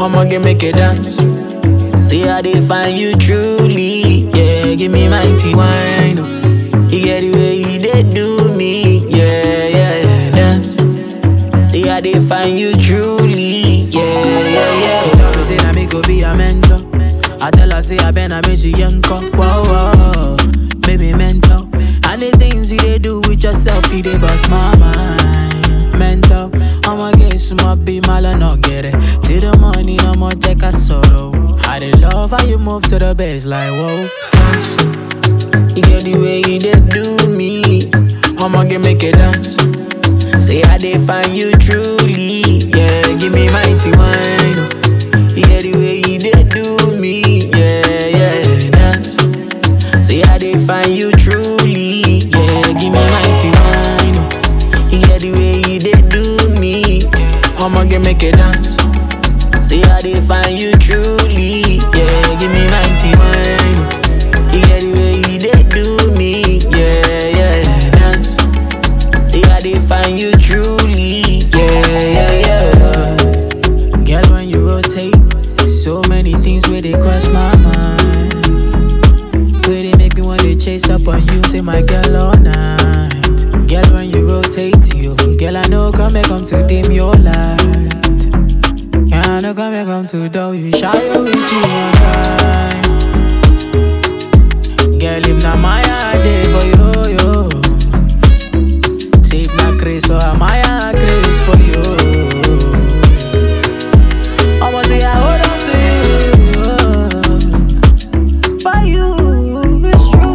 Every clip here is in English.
I'ma get make it dance. See how they find you truly. Yeah, give me mighty wine. Oh. You get the way you they do me. Yeah, yeah, yeah, dance. See how they find you truly. Yeah, yeah, yeah. She tell me say that me go be a mentor. I tell her say I been a bitch yanko. Whoa, whoa, baby mentor. And the things you they do with yourself, you they bust my mind. Mental, I'ma get some be mal and not get it. Till the money, I'ma take a sorrow. I they love how you move to the bass like whoa. You get the way you they do me. I'ma get make it dance. Say how they find you truly. Yeah, give me mighty wine. You get the way you they do me. Yeah, yeah, dance. Say how they find you truly. Yeah, give me mighty wine. You get the way you they do me. I'ma get make it dance. Say how they find you truly. Yeah, give me mighty wine. You get the way you they do me. Yeah, yeah, dance. See how they find you truly. Yeah, yeah, yeah. Girl, when you rotate, so many things where they cross my mind. Where they make me wanna chase up on you, say my girl all night. Girl, when you rotate, you girl, I know come to dim your light. Yeah, I know come to do you shy with you one time. Girl, if not my day for you, yo. Save my grace, so am I a grace for you? I'ma say I hold on to you. For you, it's true.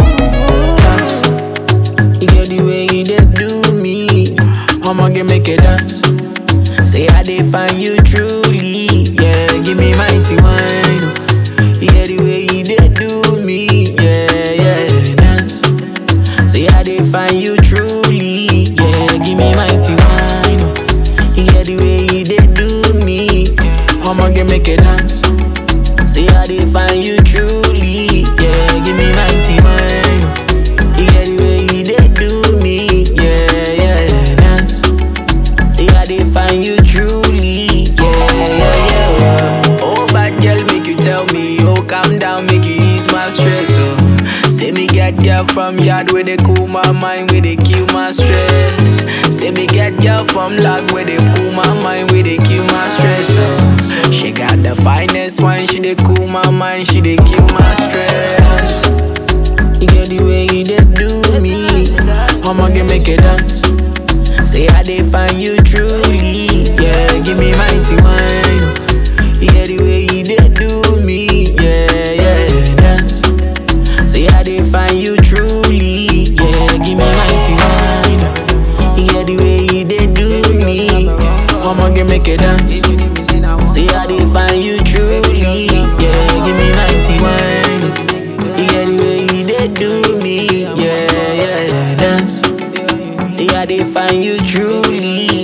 You get the way you they do me. I'ma get make it dance. Say how they find you truly. Yeah, give me mighty wine. You get the way you they do me. Yeah, yeah, dance. Say how they find you truly. Yeah, give me mighty wine. You get the way you they do me. I'ma get make it dance. Say how they find you truly. Yeah, give me mighty wine. You get the way you they do me. Yeah, yeah, dance. See how they find you truly. Yeah, yeah, yeah. Oh, bad girl, make you tell me. Oh, calm down, make you ease my stress. Oh, say me get girl from yard where they cool my mind, where they kill my stress. Say me get girl from lag where they cool my mind, where they kill my stress. Oh, she got the finest one, she they cool my mind, she they kill my stress. You get the way you they do me. I'ma get make it dance. Say how they find you truly. Yeah, give me mighty wine. You get the way you they do me. Yeah, yeah, dance. Say how they find you truly. Yeah, give me mighty wine. You get the way you they do me. I'ma get make it dance. Say how they find you truly. Yeah, give me mighty wine. You get the way you they do me. Yeah, yeah, dance. See how they find you truly.